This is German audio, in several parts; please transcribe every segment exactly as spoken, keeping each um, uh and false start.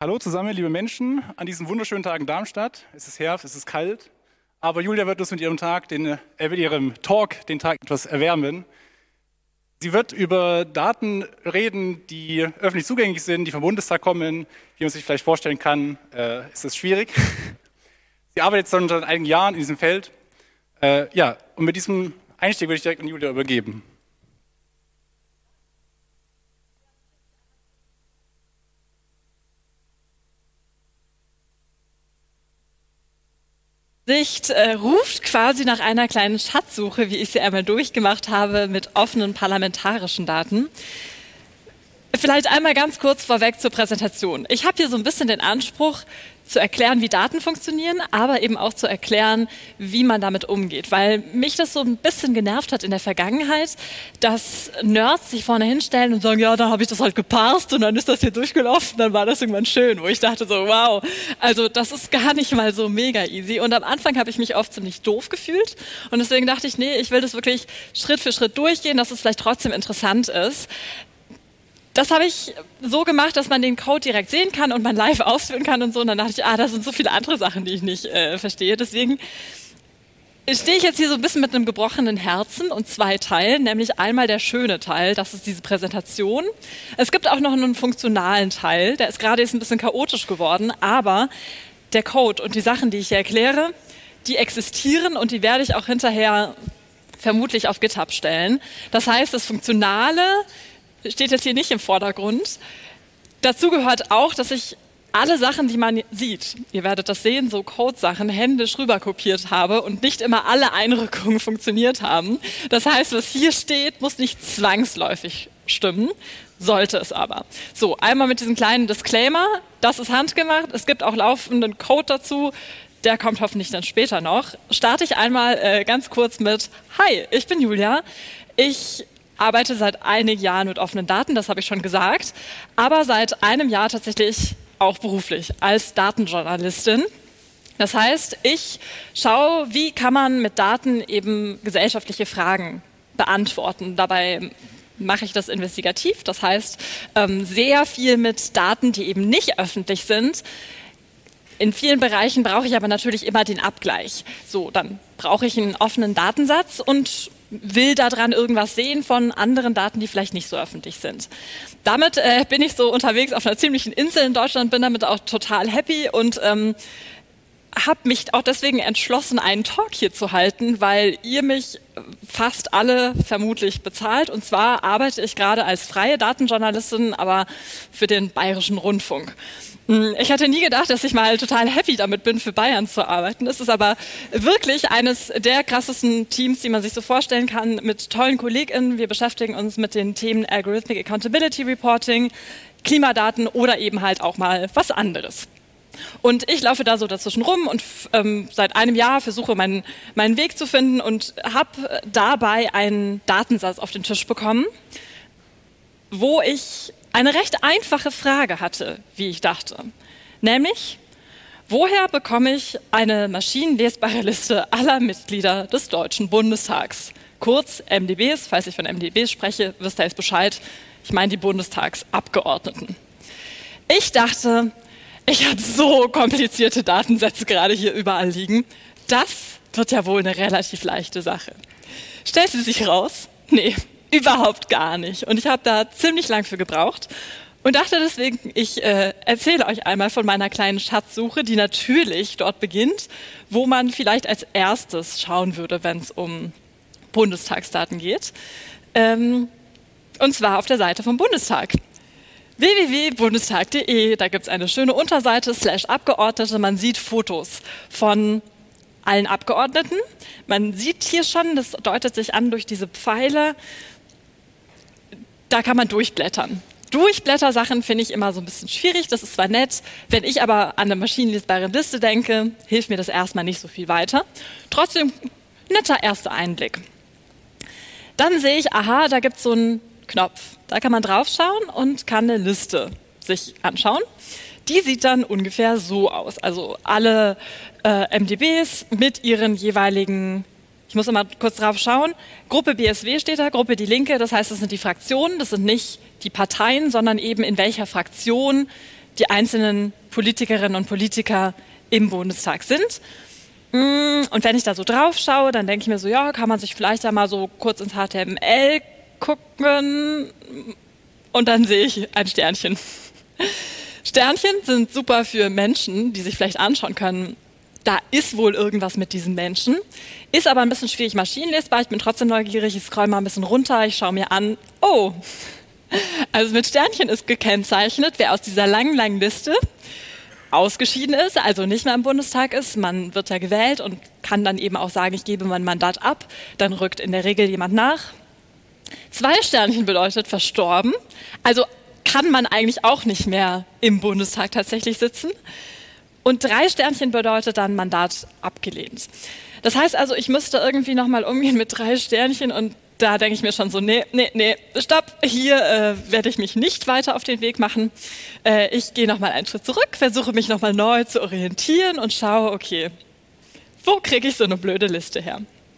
Hallo zusammen, liebe Menschen, an diesem wunderschönen Tag in Darmstadt. Es ist Herbst, es ist kalt, aber Julia wird uns mit ihrem Tag, den, äh, mit ihrem Talk den Tag etwas erwärmen. Sie wird über Daten reden, die öffentlich zugänglich sind, die vom Bundestag kommen. Wie man sich vielleicht vorstellen kann, äh, ist das schwierig. Sie arbeitet schon seit einigen Jahren in diesem Feld. Äh, ja, und mit diesem Einstieg würde ich direkt an Julia übergeben. Sicht äh, ruft quasi nach einer kleinen Schatzsuche, wie ich sie einmal durchgemacht habe, mit offenen parlamentarischen Daten. Vielleicht einmal ganz kurz vorweg zur Präsentation. Ich habe hier so ein bisschen den Anspruch, zu erklären, wie Daten funktionieren, aber eben auch zu erklären, wie man damit umgeht. Weil mich das so ein bisschen genervt hat in der Vergangenheit, dass Nerds sich vorne hinstellen und sagen, ja, da habe ich das halt geparst und dann ist das hier durchgelaufen, dann war das irgendwann schön. Wo ich dachte so, wow, also das ist gar nicht mal so mega easy. Und am Anfang habe ich mich oft ziemlich doof gefühlt und deswegen dachte ich, nee, ich will das wirklich Schritt für Schritt durchgehen, dass es vielleicht trotzdem interessant ist. Das habe ich so gemacht, dass man den Code direkt sehen kann und man live ausführen kann und so. Und dann dachte ich, ah, da sind so viele andere Sachen, die ich nicht äh, verstehe. Deswegen stehe ich jetzt hier so ein bisschen mit einem gebrochenen Herzen und zwei Teilen, nämlich einmal der schöne Teil, das ist diese Präsentation. Es gibt auch noch einen funktionalen Teil, der ist gerade jetzt ein bisschen chaotisch geworden, aber der Code und die Sachen, die ich hier erkläre, die existieren und die werde ich auch hinterher vermutlich auf GitHub stellen. Das heißt, das Funktionale steht jetzt hier nicht im Vordergrund. Dazu gehört auch, dass ich alle Sachen, die man sieht, ihr werdet das sehen, so Code-Sachen händisch rüberkopiert habe und nicht immer alle Einrückungen funktioniert haben. Das heißt, was hier steht, muss nicht zwangsläufig stimmen, sollte es aber. So, einmal mit diesem kleinen Disclaimer, das ist handgemacht, es gibt auch laufenden Code dazu, der kommt hoffentlich dann später noch. Starte ich einmal äh, ganz kurz mit, hi, ich bin Julia, ich arbeite seit einigen Jahren mit offenen Daten, das habe ich schon gesagt, aber seit einem Jahr tatsächlich auch beruflich als Datenjournalistin. Das heißt, ich schaue, wie kann man mit Daten eben gesellschaftliche Fragen beantworten. Dabei mache ich das investigativ, das heißt sehr viel mit Daten, die eben nicht öffentlich sind. In vielen Bereichen brauche ich aber natürlich immer den Abgleich. So, dann brauche ich einen offenen Datensatz und will daran irgendwas sehen von anderen Daten, die vielleicht nicht so öffentlich sind. Damit äh, bin ich so unterwegs auf einer ziemlichen Insel in Deutschland, bin damit auch total happy und ähm, habe mich auch deswegen entschlossen, einen Talk hier zu halten, weil ihr mich fast alle vermutlich bezahlt. Und zwar arbeite ich gerade als freie Datenjournalistin, aber für den Bayerischen Rundfunk. Ich hatte nie gedacht, dass ich mal total happy damit bin, für Bayern zu arbeiten. Es ist aber wirklich eines der krassesten Teams, die man sich so vorstellen kann, mit tollen KollegInnen. Wir beschäftigen uns mit den Themen Algorithmic Accountability Reporting, Klimadaten oder eben halt auch mal was anderes. Und ich laufe da so dazwischen rum und ähm, seit einem Jahr versuche, meinen, meinen Weg zu finden und habe dabei einen Datensatz auf den Tisch bekommen, wo ich eine recht einfache Frage hatte, wie ich dachte. Nämlich, woher bekomme ich eine maschinenlesbare Liste aller Mitglieder des Deutschen Bundestags? Kurz M D Bs, falls ich von M D Bs spreche, wisst ihr jetzt Bescheid. Ich meine die Bundestagsabgeordneten. Ich dachte, ich habe so komplizierte Datensätze gerade hier überall liegen. Das wird ja wohl eine relativ leichte Sache. Stellte sich raus, nee, überhaupt gar nicht. Und ich habe da ziemlich lang für gebraucht und dachte deswegen, ich äh, erzähle euch einmal von meiner kleinen Schatzsuche, die natürlich dort beginnt, wo man vielleicht als erstes schauen würde, wenn es um Bundestagsdaten geht. Ähm, und zwar auf der Seite vom Bundestag. w w w punkt bundestag punkt de, da gibt es eine schöne Unterseite, slash Abgeordnete, man sieht Fotos von allen Abgeordneten. Man sieht hier schon, das deutet sich an durch diese Pfeile, da kann man durchblättern. Durchblättersachen finde ich immer so ein bisschen schwierig, das ist zwar nett, wenn ich aber an eine maschinenlesbare Liste denke, hilft mir das erstmal nicht so viel weiter. Trotzdem netter erster Einblick. Dann sehe ich, aha, da gibt es so einen Knopf, da kann man draufschauen und kann eine Liste sich anschauen. Die sieht dann ungefähr so aus, also alle äh, M D Bs mit ihren jeweiligen, ich muss immer kurz drauf schauen, Gruppe B S W steht da, Gruppe Die Linke, das heißt, das sind die Fraktionen, das sind nicht die Parteien, sondern eben in welcher Fraktion die einzelnen Politikerinnen und Politiker im Bundestag sind. Und wenn ich da so drauf schaue, dann denke ich mir so, ja, kann man sich vielleicht ja mal so kurz ins H T M L gucken und dann sehe ich ein Sternchen. Sternchen sind super für Menschen, die sich vielleicht anschauen können, da ist wohl irgendwas mit diesen Menschen, ist aber ein bisschen schwierig maschinenlesbar, ich bin trotzdem neugierig, ich scroll mal ein bisschen runter, ich schaue mir an, oh, also mit Sternchen ist gekennzeichnet, wer aus dieser langen, langen Liste ausgeschieden ist, also nicht mehr im Bundestag ist. Man wird ja gewählt und kann dann eben auch sagen, ich gebe mein Mandat ab. Dann rückt in der Regel jemand nach. Zwei Sternchen bedeutet verstorben. Also kann man eigentlich auch nicht mehr im Bundestag tatsächlich sitzen. Und drei Sternchen bedeutet dann Mandat abgelehnt. Das heißt also, ich müsste irgendwie nochmal umgehen mit drei Sternchen und da denke ich mir schon so, nee, nee, nee, stopp, hier äh, werde ich mich nicht weiter auf den Weg machen. Äh, ich gehe nochmal einen Schritt zurück, versuche mich nochmal neu zu orientieren und schaue, okay, wo kriege ich so eine blöde Liste her?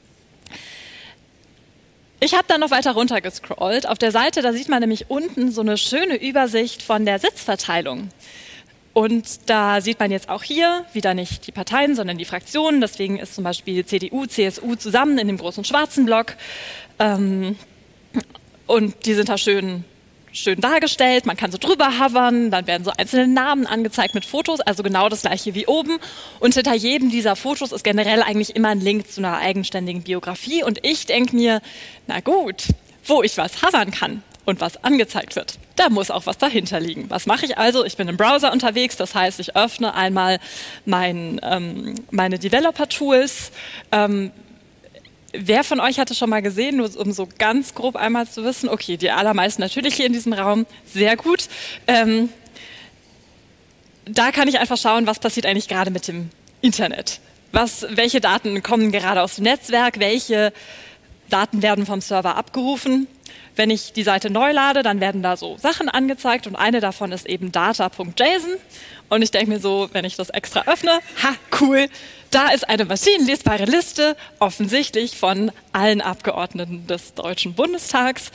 Ich habe dann noch weiter runter gescrollt. Auf der Seite, da sieht man nämlich unten so eine schöne Übersicht von der Sitzverteilung. Und da sieht man jetzt auch hier wieder nicht die Parteien, sondern die Fraktionen. Deswegen ist zum Beispiel C D U, C S U zusammen in dem großen schwarzen Block. Ähm, und die sind da schön, schön dargestellt. Man kann so drüber hovern, dann werden so einzelne Namen angezeigt mit Fotos, also genau das gleiche wie oben. Und hinter jedem dieser Fotos ist generell eigentlich immer ein Link zu einer eigenständigen Biografie. Und ich denke mir, na gut, wo ich was hovern kann und was angezeigt wird, da muss auch was dahinter liegen. Was mache ich also? Ich bin im Browser unterwegs, das heißt, ich öffne einmal mein, ähm, meine Developer-Tools. Ähm, wer von euch hatte schon mal gesehen, nur um so ganz grob einmal zu wissen, okay, die allermeisten natürlich hier in diesem Raum, sehr gut. Ähm, da kann ich einfach schauen, was passiert eigentlich gerade mit dem Internet. Was, welche Daten kommen gerade aus dem Netzwerk, welche Daten werden vom Server abgerufen. Wenn ich die Seite neu lade, dann werden da so Sachen angezeigt und eine davon ist eben data.json. Und ich denke mir so, wenn ich das extra öffne, ha, cool, da ist eine maschinenlesbare Liste, offensichtlich von allen Abgeordneten des Deutschen Bundestags.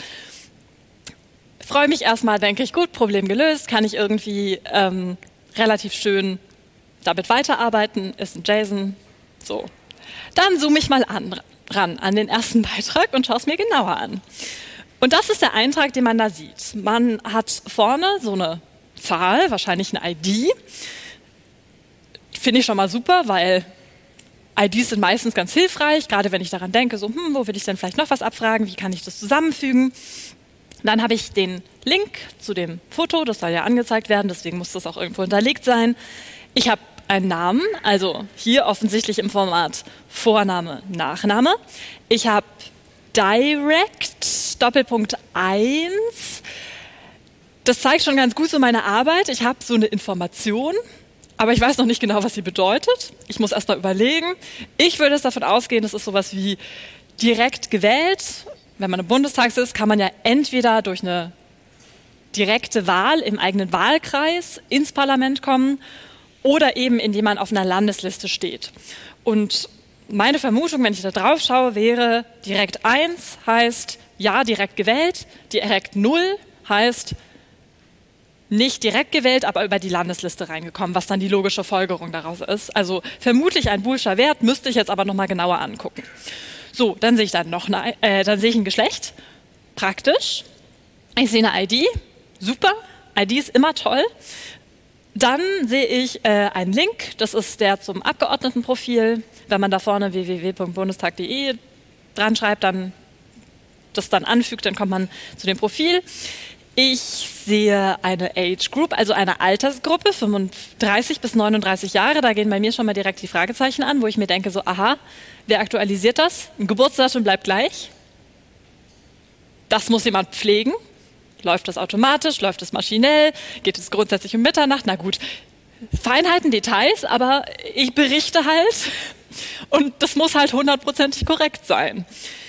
Freue mich erstmal, denke ich, gut, Problem gelöst, kann ich irgendwie ähm, relativ schön damit weiterarbeiten, ist ein JSON, so. Dann zoome ich mal an, ran an den ersten Beitrag und schaue es mir genauer an. Und das ist der Eintrag, den man da sieht. Man hat vorne so eine Zahl, wahrscheinlich eine I D. Finde ich schon mal super, weil I Ds sind meistens ganz hilfreich, gerade wenn ich daran denke, so, hm, wo will ich denn vielleicht noch was abfragen, wie kann ich das zusammenfügen. Dann habe ich den Link zu dem Foto, das soll ja angezeigt werden, deswegen muss das auch irgendwo hinterlegt sein. Ich habe einen Namen, also hier offensichtlich im Format Vorname, Nachname. Ich habe Direct, Doppelpunkt eins. Das zeigt schon ganz gut so meine Arbeit. Ich habe so eine Information, aber ich weiß noch nicht genau, was sie bedeutet. Ich muss erst mal überlegen. Ich würde es davon ausgehen, das ist sowas wie direkt gewählt. Wenn man im Bundestag ist, kann man ja entweder durch eine direkte Wahl im eigenen Wahlkreis ins Parlament kommen oder eben indem man auf einer Landesliste steht. Und meine Vermutung, wenn ich da drauf schaue, wäre direkt eins heißt ja, direkt gewählt, direkt null heißt nicht direkt gewählt, aber über die Landesliste reingekommen, was dann die logische Folgerung daraus ist. Also vermutlich ein boolscher Wert, müsste ich jetzt aber nochmal genauer angucken. So, dann sehe ich dann noch eine, äh, dann sehe ich ein Geschlecht, praktisch. Ich sehe eine I D, super, I D ist immer toll. Dann sehe ich äh, einen Link, das ist der zum Abgeordnetenprofil. Wenn man da vorne w w w punkt bundestag punkt de dran schreibt, dann das dann anfügt, dann kommt man zu dem Profil. Ich sehe eine Age Group, also eine Altersgruppe, fünfunddreißig bis neununddreißig Jahre. Da gehen bei mir schon mal direkt die Fragezeichen an, wo ich mir denke, so, aha, wer aktualisiert das? Ein Geburtsdatum bleibt gleich. Das muss jemand pflegen. Läuft das automatisch? Läuft es maschinell? Geht es grundsätzlich um Mitternacht? Na gut, Feinheiten, Details, aber ich berichte halt und das muss halt hundertprozentig korrekt sein.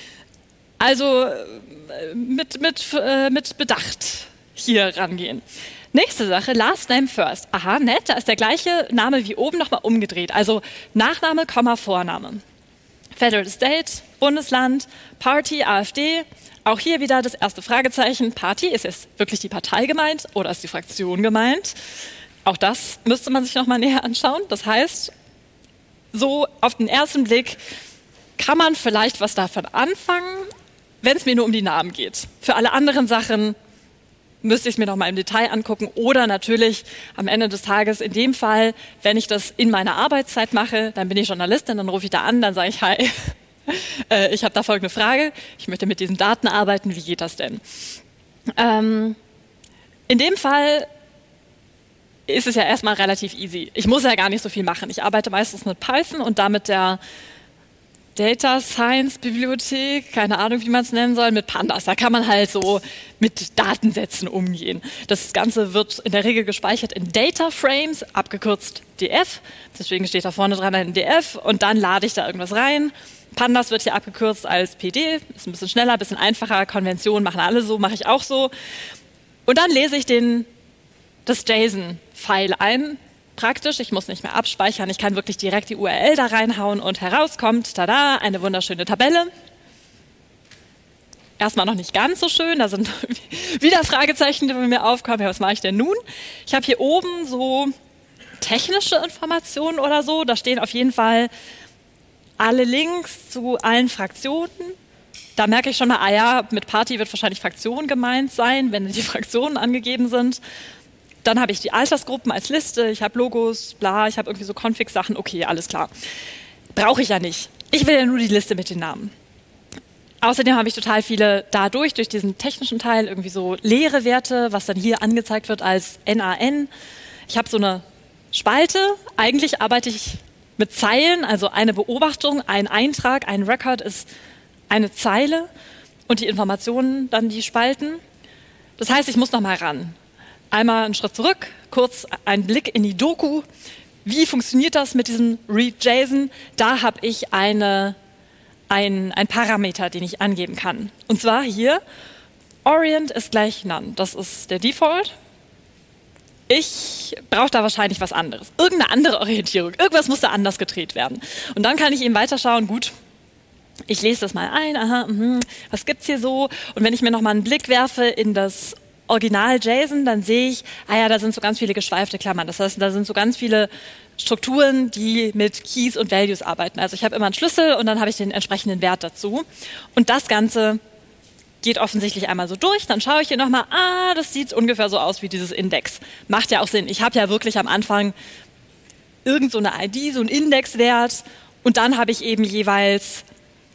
Also mit, mit, mit Bedacht hier rangehen. Nächste Sache, Last Name First. Aha, nett, da ist der gleiche Name wie oben nochmal umgedreht. Also Nachname, Vorname. Federal State, Bundesland, Party, AfD. Auch hier wieder das erste Fragezeichen. Party, ist jetzt wirklich die Partei gemeint oder ist die Fraktion gemeint? Auch das müsste man sich nochmal näher anschauen. Das heißt, so auf den ersten Blick kann man vielleicht was davon anfangen, wenn es mir nur um die Namen geht. Für alle anderen Sachen müsste ich es mir nochmal im Detail angucken oder natürlich am Ende des Tages in dem Fall, wenn ich das in meiner Arbeitszeit mache, dann bin ich Journalistin, dann rufe ich da an, dann sage ich, hi, äh, ich habe da folgende Frage, ich möchte mit diesen Daten arbeiten, wie geht das denn? Ähm, in dem Fall ist es ja erstmal relativ easy. Ich muss ja gar nicht so viel machen. Ich arbeite meistens mit Python und damit der Data Science Bibliothek, keine Ahnung, wie man es nennen soll, mit Pandas. Da kann man halt so mit Datensätzen umgehen. Das Ganze wird in der Regel gespeichert in Data Frames, abgekürzt D F. Deswegen steht da vorne dran ein D F und dann lade ich da irgendwas rein. Pandas wird hier abgekürzt als P D, ist ein bisschen schneller, ein bisschen einfacher. Konventionen machen alle so, mache ich auch so. Und dann lese ich den, das JSON-File ein. Praktisch, ich muss nicht mehr abspeichern, ich kann wirklich direkt die U R L da reinhauen und herauskommt, tada, eine wunderschöne Tabelle. Erstmal noch nicht ganz so schön, da sind wieder Fragezeichen, die bei mir aufkommen. Ja, was mache ich denn nun? Ich habe hier oben so technische Informationen oder so, da stehen auf jeden Fall alle Links zu allen Fraktionen. Da merke ich schon mal, ah ja, mit Party wird wahrscheinlich Fraktion gemeint sein, wenn die Fraktionen angegeben sind. Dann habe ich die Altersgruppen als Liste, ich habe Logos, bla, ich habe irgendwie so Config-Sachen, okay, alles klar. Brauche ich ja nicht. Ich will ja nur die Liste mit den Namen. Außerdem habe ich total viele dadurch, durch diesen technischen Teil, irgendwie so leere Werte, was dann hier angezeigt wird als N A N. Ich habe so eine Spalte, eigentlich arbeite ich mit Zeilen, also eine Beobachtung, ein Eintrag, ein Record ist eine Zeile und die Informationen dann die Spalten. Das heißt, ich muss noch mal ran. Einmal einen Schritt zurück, kurz einen Blick in die Doku. Wie funktioniert das mit diesem Read-JSON? Da habe ich eine, ein, ein Parameter, den ich angeben kann. Und zwar hier, Orient ist gleich None. Das ist der Default. Ich brauche da wahrscheinlich was anderes. Irgendeine andere Orientierung. Irgendwas muss da anders gedreht werden. Und dann kann ich eben weiterschauen, gut, ich lese das mal ein, aha, mh, was gibt's hier so? Und wenn ich mir noch mal einen Blick werfe in das Original JSON, dann sehe ich, ah ja, da sind so ganz viele geschweifte Klammern. Das heißt, da sind so ganz viele Strukturen, die mit Keys und Values arbeiten. Also ich habe immer einen Schlüssel und dann habe ich den entsprechenden Wert dazu. Und das Ganze geht offensichtlich einmal so durch. Dann schaue ich hier nochmal, ah, das sieht ungefähr so aus wie dieses Index. Macht ja auch Sinn. Ich habe ja wirklich am Anfang irgend so eine I D, so einen Indexwert und dann habe ich eben jeweils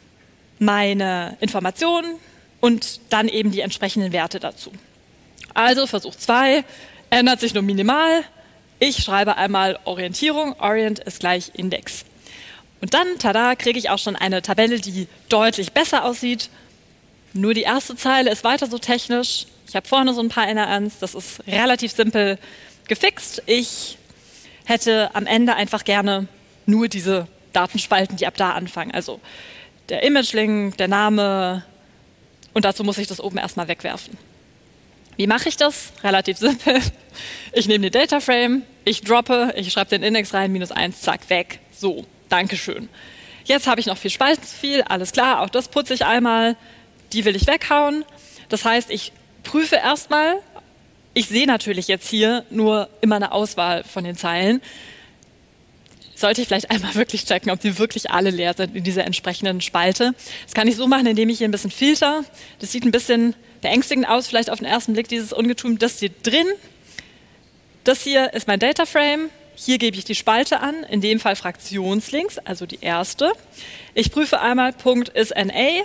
meine Informationen und dann eben die entsprechenden Werte dazu. Also Versuch zwei, ändert sich nur minimal. Ich schreibe einmal Orientierung, Orient ist gleich Index. Und dann, tada, kriege ich auch schon eine Tabelle, die deutlich besser aussieht. Nur die erste Zeile ist weiter so technisch. Ich habe vorne so ein paar N A Ns, das ist relativ simpel gefixt. Ich hätte am Ende einfach gerne nur diese Datenspalten, die ab da anfangen. Also der Image-Link, der Name und dazu muss ich das oben erstmal wegwerfen. Wie mache ich das? Relativ simpel. Ich nehme den Data Frame, ich droppe, ich schreibe den Index rein, minus eins, zack, weg. So, Dankeschön. Jetzt habe ich noch vier Spalten zu viel, alles klar, auch das putze ich einmal. Die will ich weghauen. Das heißt, ich prüfe erstmal. Ich sehe natürlich jetzt hier nur immer eine Auswahl von den Zeilen. Sollte ich vielleicht einmal wirklich checken, ob die wirklich alle leer sind in dieser entsprechenden Spalte. Das kann ich so machen, indem ich hier ein bisschen filter. Das sieht ein bisschen beängstigend aus, vielleicht auf den ersten Blick, dieses Ungetüm. Das steht drin. Das hier ist mein Data Frame. Hier gebe ich die Spalte an, in dem Fall Fraktionslinks, also die erste. Ich prüfe einmal, Punkt ist N A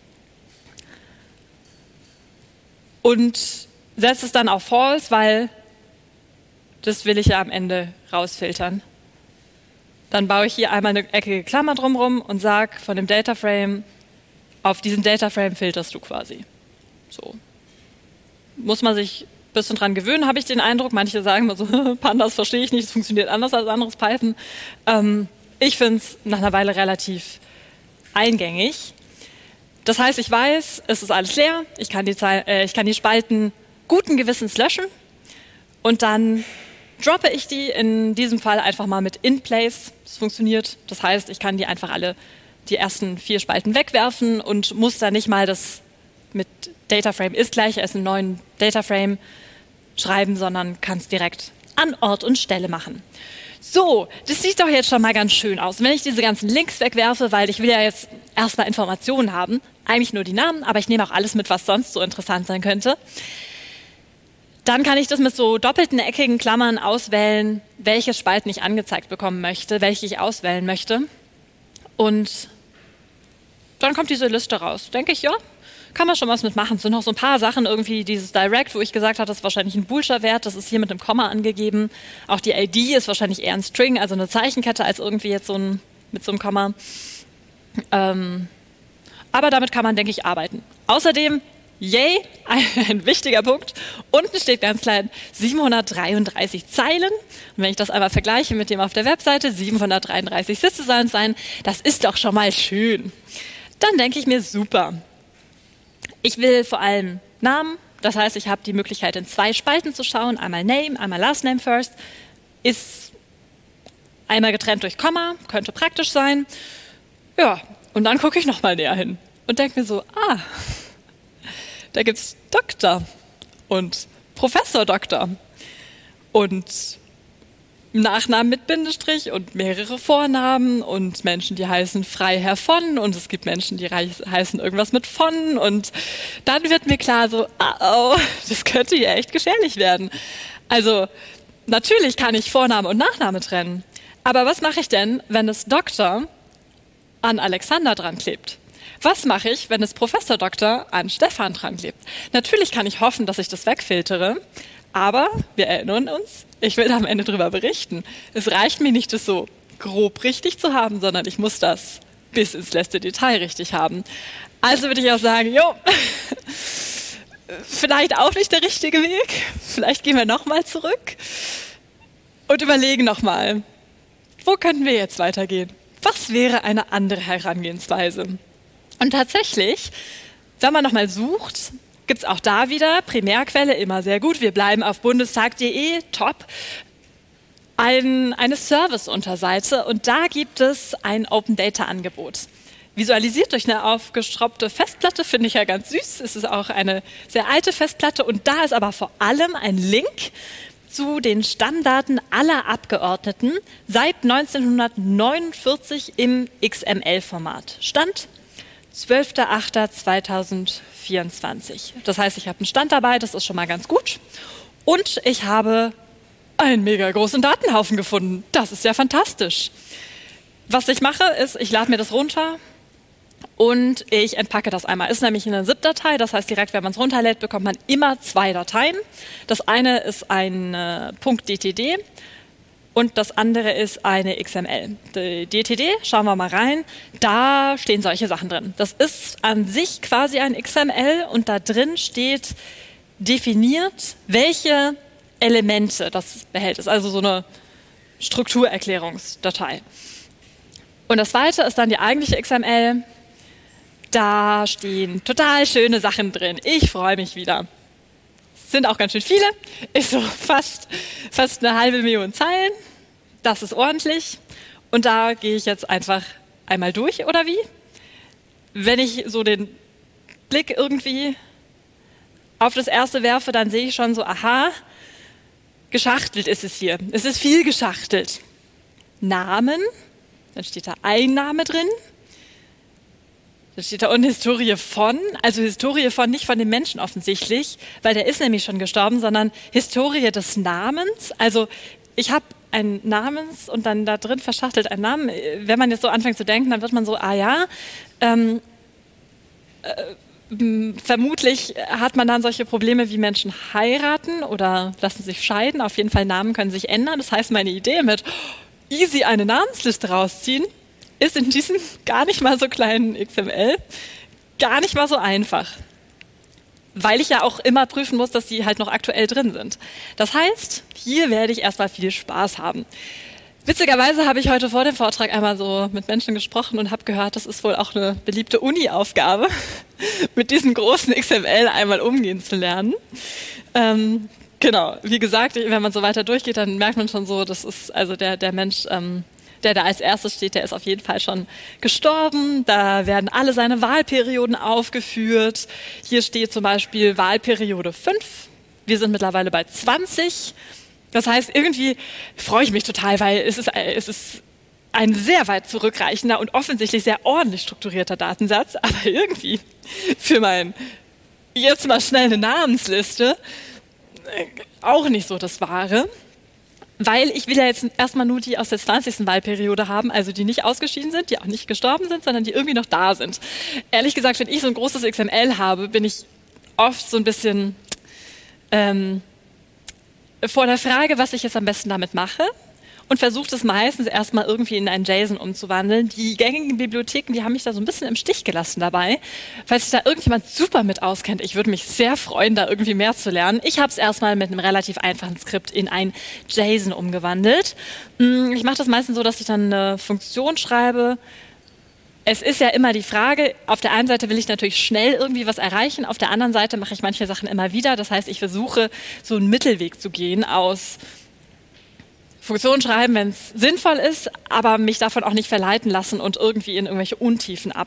und setze es dann auf False, weil das will ich ja am Ende rausfiltern. Dann baue ich hier einmal eine eckige Klammer drumherum und sage von dem Data Frame, auf diesen Data Frame filterst du quasi. So. Muss man sich ein bisschen dran gewöhnen, habe ich den Eindruck. Manche sagen immer so, Pandas verstehe ich nicht, es funktioniert anders als anderes Python. Ähm, ich finde es nach einer Weile relativ eingängig. Das heißt, ich weiß, es ist alles leer, ich kann die, Zeil- äh, ich kann die Spalten guten Gewissens löschen und dann droppe ich die in diesem Fall einfach mal mit in place. Das funktioniert. Das heißt, ich kann die einfach alle, die ersten vier Spalten wegwerfen und muss da nicht mal das mit Data Frame ist gleich als einen neuen Data Frame schreiben, sondern kann es direkt an Ort und Stelle machen. So, das sieht doch jetzt schon mal ganz schön aus. Wenn ich diese ganzen Links wegwerfe, weil ich will ja jetzt erstmal Informationen haben, eigentlich nur die Namen, aber ich nehme auch alles mit, was sonst so interessant sein könnte, dann kann ich das mit so doppelten, eckigen Klammern auswählen, welche Spalten ich angezeigt bekommen möchte, welche ich auswählen möchte. Und dann kommt diese Liste raus. Denke ich, ja, kann man schon was mitmachen. Es sind noch so ein paar Sachen, irgendwie dieses Direct, wo ich gesagt habe, das ist wahrscheinlich ein Boolscher-Wert, das ist hier mit einem Komma angegeben. Auch die I D ist wahrscheinlich eher ein String, also eine Zeichenkette, als irgendwie jetzt so ein, mit so einem Komma. Ähm, aber damit kann man, denke ich, arbeiten. Außerdem, yay, ein, ein wichtiger Punkt. Unten steht ganz klein siebenhundertdreiunddreißig Zeilen. Und wenn ich das einmal vergleiche mit dem auf der Webseite, siebenhundertdreiunddreißig Sitze sollen es sein, das ist doch schon mal schön. Dann denke ich mir, super. Ich will vor allem Namen, das heißt, ich habe die Möglichkeit, in zwei Spalten zu schauen, einmal Name, einmal Last Name First, ist einmal getrennt durch Komma, könnte praktisch sein. Ja, und dann gucke ich nochmal näher hin und denke mir so, ah, da gibt es Doktor und Professor Doktor und Nachnamen mit Bindestrich und mehrere Vornamen und Menschen, die heißen Freiherr von und es gibt Menschen, die heißen irgendwas mit von und dann wird mir klar so, oh, das könnte hier echt gefährlich werden. Also natürlich kann ich Vorname und Nachname trennen, aber was mache ich denn, wenn es Doktor an Alexander dran klebt? Was mache ich, wenn es Professor Doktor an Stefan dran klebt? Natürlich kann ich hoffen, dass ich das wegfiltere, aber wir erinnern uns, ich will da am Ende drüber berichten. Es reicht mir nicht, das so grob richtig zu haben, sondern ich muss das bis ins letzte Detail richtig haben. Also würde ich auch sagen, jo, vielleicht auch nicht der richtige Weg. Vielleicht gehen wir nochmal zurück und überlegen nochmal, wo könnten wir jetzt weitergehen? Was wäre eine andere Herangehensweise? Und tatsächlich, wenn man nochmal sucht, gibt es auch da wieder Primärquelle, immer sehr gut. Wir bleiben auf bundestag punkt de, top. Ein, eine Service-Unterseite und da gibt es ein Open-Data-Angebot. Visualisiert durch eine aufgeschraubte Festplatte, finde ich ja ganz süß. Es ist auch eine sehr alte Festplatte und da ist aber vor allem ein Link zu den Stammdaten aller Abgeordneten seit neunzehnhundertneunundvierzig im X M L-Format. Stand zwölfter achter zweitausendvierundzwanzig. Das heißt, ich habe einen Stand dabei, das ist schon mal ganz gut. Und ich habe einen mega großen Datenhaufen gefunden. Das ist ja fantastisch. Was ich mache, ist, ich lade mir das runter und ich entpacke das einmal. Ist nämlich eine ZIP-Datei, das heißt, direkt, wenn man es runterlädt, bekommt man immer zwei Dateien. Das eine ist ein äh, .dtd und das andere ist eine X M L. Die D T D, schauen wir mal rein, da stehen solche Sachen drin. Das ist an sich quasi ein X M L und da drin steht definiert, welche Elemente das behält. Das ist also so eine Strukturerklärungsdatei. Und das zweite ist dann die eigentliche X M L. Da stehen total schöne Sachen drin. Ich freue mich wieder. Sind auch ganz schön viele, ist so fast, fast eine halbe Million Zeilen. Das ist ordentlich. Und da gehe ich jetzt einfach einmal durch, oder wie? Wenn ich so den Blick irgendwie auf das erste werfe, dann sehe ich schon so, aha, geschachtelt ist es hier. Es ist viel geschachtelt. Namen, dann steht da ein Name drin. Da steht da und Historie von, also Historie von, nicht von dem Menschen offensichtlich, weil der ist nämlich schon gestorben, sondern Historie des Namens. Also ich habe einen Namens und dann da drin verschachtelt einen Namen. Wenn man jetzt so anfängt zu denken, dann wird man so, ah ja, ähm, äh, vermutlich hat man dann solche Probleme wie Menschen heiraten oder lassen sich scheiden. Auf jeden Fall Namen können sich ändern. Das heißt, meine Idee mit easy eine Namensliste rausziehen, ist in diesem gar nicht mal so kleinen X M L gar nicht mal so einfach. Weil ich ja auch immer prüfen muss, dass die halt noch aktuell drin sind. Das heißt, hier werde ich erstmal viel Spaß haben. Witzigerweise habe ich heute vor dem Vortrag einmal so mit Menschen gesprochen und habe gehört, das ist wohl auch eine beliebte Uni-Aufgabe, mit diesem großen X M L einmal umgehen zu lernen. Ähm, genau, wie gesagt, wenn man so weiter durchgeht, dann merkt man schon so, das ist also der, der Mensch, ähm, der da als erstes steht, der ist auf jeden Fall schon gestorben. Da werden alle seine Wahlperioden aufgeführt. Hier steht zum Beispiel Wahlperiode fünf. Wir sind mittlerweile bei zwanzig. Das heißt, irgendwie freue ich mich total, weil es ist, es ist ein sehr weit zurückreichender und offensichtlich sehr ordentlich strukturierter Datensatz, aber irgendwie für mein jetzt mal schnell eine Namensliste auch nicht so das Wahre. Weil ich will ja jetzt erstmal nur die aus der zwanzigsten Wahlperiode haben, also die nicht ausgeschieden sind, die auch nicht gestorben sind, sondern die irgendwie noch da sind. Ehrlich gesagt, wenn ich so ein großes X M L habe, bin ich oft so ein bisschen ähm, vor der Frage, was ich jetzt am besten damit mache und versuche das meistens erstmal irgendwie in ein JSON umzuwandeln. Die gängigen Bibliotheken, die haben mich da so ein bisschen im Stich gelassen dabei. Falls sich da irgendjemand super mit auskennt, ich würde mich sehr freuen, da irgendwie mehr zu lernen. Ich habe es erstmal mit einem relativ einfachen Skript in ein JSON umgewandelt. Ich mache das meistens so, dass ich dann eine Funktion schreibe. Es ist ja immer die Frage, auf der einen Seite will ich natürlich schnell irgendwie was erreichen, auf der anderen Seite mache ich manche Sachen immer wieder. Das heißt, ich versuche so einen Mittelweg zu gehen aus Funktionen schreiben, wenn es sinnvoll ist, aber mich davon auch nicht verleiten lassen und irgendwie in irgendwelche Untiefen ab,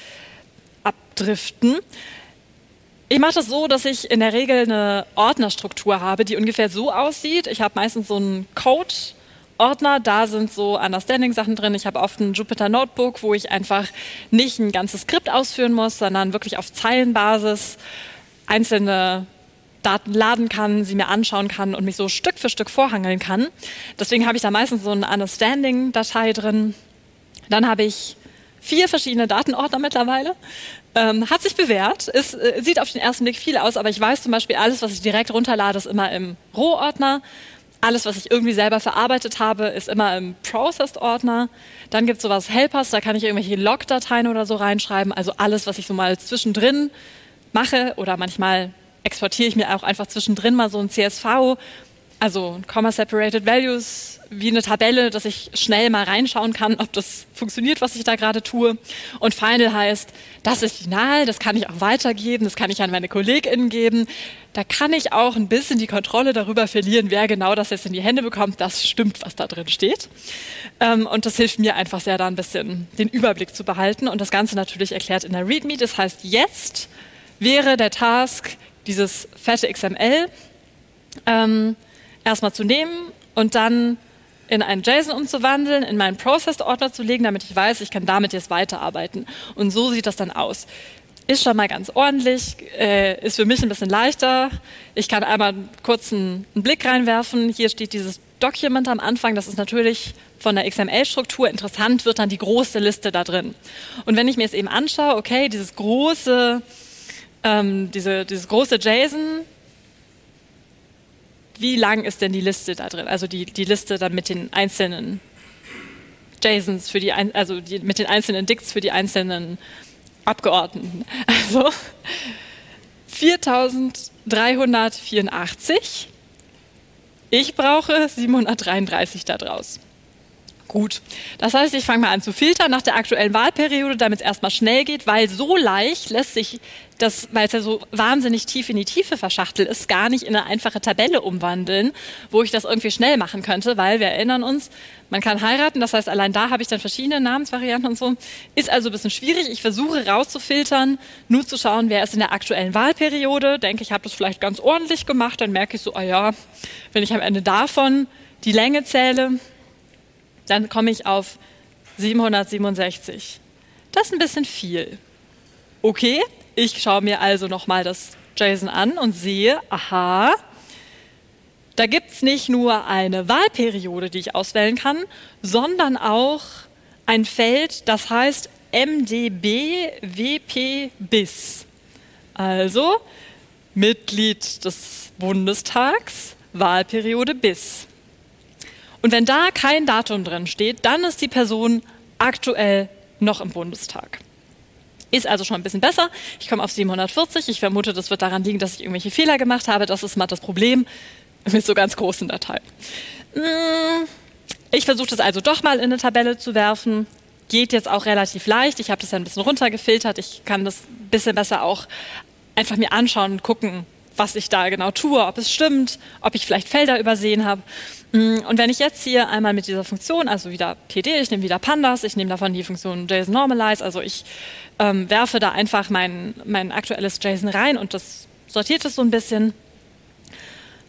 abdriften. Ich mache das so, dass ich in der Regel eine Ordnerstruktur habe, die ungefähr so aussieht. Ich habe meistens so einen Code-Ordner, da sind so Understanding-Sachen drin. Ich habe oft ein Jupyter Notebook, wo ich einfach nicht ein ganzes Skript ausführen muss, sondern wirklich auf Zeilenbasis einzelne Daten laden kann, sie mir anschauen kann und mich so Stück für Stück vorhangeln kann. Deswegen habe ich da meistens so eine Understanding-Datei drin. Dann habe ich vier verschiedene Datenordner mittlerweile. Ähm, hat sich bewährt. Es äh, sieht auf den ersten Blick viel aus, aber ich weiß zum Beispiel, alles, was ich direkt runterlade, ist immer im Roh-Ordner. Alles, was ich irgendwie selber verarbeitet habe, ist immer im Processed-Ordner. Dann gibt es sowas Helpers, da kann ich irgendwelche Log-Dateien oder so reinschreiben. Also alles, was ich so mal zwischendrin mache oder manchmal exportiere ich mir auch einfach zwischendrin mal so ein C S V, also Comma Separated Values, wie eine Tabelle, dass ich schnell mal reinschauen kann, ob das funktioniert, was ich da gerade tue. Und Final heißt, das ist final, das kann ich auch weitergeben, das kann ich an meine KollegInnen geben. Da kann ich auch ein bisschen die Kontrolle darüber verlieren, wer genau das jetzt in die Hände bekommt. Das stimmt, was da drin steht. Und das hilft mir einfach sehr, da ein bisschen den Überblick zu behalten. Und das Ganze natürlich erklärt in der README. Das heißt, jetzt wäre der Task, dieses fette X M L ähm, erstmal zu nehmen und dann in einen JSON umzuwandeln, in meinen Processed-Ordner zu legen, damit ich weiß, ich kann damit jetzt weiterarbeiten. Und so sieht das dann aus. Ist schon mal ganz ordentlich, äh, ist für mich ein bisschen leichter. Ich kann einmal kurz einen, einen Blick reinwerfen. Hier steht dieses Document am Anfang. Das ist natürlich von der X M L-Struktur. Interessant wird dann die große Liste da drin. Und wenn ich mir jetzt eben anschaue, okay, dieses große Ähm, diese, dieses große JSON, wie lang ist denn die Liste da drin? Also die, die Liste dann mit den einzelnen JSONs, für die, also die, mit den einzelnen Dicts für die einzelnen Abgeordneten. Also viertausenddreihundertvierundachtzig. Ich brauche siebenhundertdreiunddreißig da draus. Gut, das heißt, ich fange mal an zu filtern nach der aktuellen Wahlperiode, damit es erstmal schnell geht, weil so leicht lässt sich das, weil es ja so wahnsinnig tief in die Tiefe verschachtelt ist, gar nicht in eine einfache Tabelle umwandeln, wo ich das irgendwie schnell machen könnte, weil wir erinnern uns, man kann heiraten, das heißt, allein da habe ich dann verschiedene Namensvarianten und so. Ist also ein bisschen schwierig. Ich versuche rauszufiltern, nur zu schauen, wer ist in der aktuellen Wahlperiode. Denke, ich habe das vielleicht ganz ordentlich gemacht, dann merke ich so, ah ja, wenn ich am Ende davon die Länge zähle, dann komme ich auf siebenhundertsiebenundsechzig. Das ist ein bisschen viel. Okay, ich schaue mir also nochmal das JSON an und sehe, aha, da gibt es nicht nur eine Wahlperiode, die ich auswählen kann, sondern auch ein Feld, das heißt M D B W P bis. Also Mitglied des Bundestags, Wahlperiode bis. Und wenn da kein Datum drin steht, dann ist die Person aktuell noch im Bundestag. Ist also schon ein bisschen besser. Ich komme auf siebenhundertvierzig. Ich vermute, das wird daran liegen, dass ich irgendwelche Fehler gemacht habe. Das ist mal das Problem mit so ganz großen Dateien. Ich versuche das also doch mal in eine Tabelle zu werfen. Geht jetzt auch relativ leicht. Ich habe das ja ein bisschen runtergefiltert. Ich kann das ein bisschen besser auch einfach mir anschauen und gucken, was ich da genau tue, ob es stimmt, ob ich vielleicht Felder übersehen habe. Und wenn ich jetzt hier einmal mit dieser Funktion, also wieder P D, ich nehme wieder Pandas, ich nehme davon die Funktion JSON Normalize, also ich ähm, werfe da einfach mein, mein aktuelles JSON rein und das sortiert es so ein bisschen.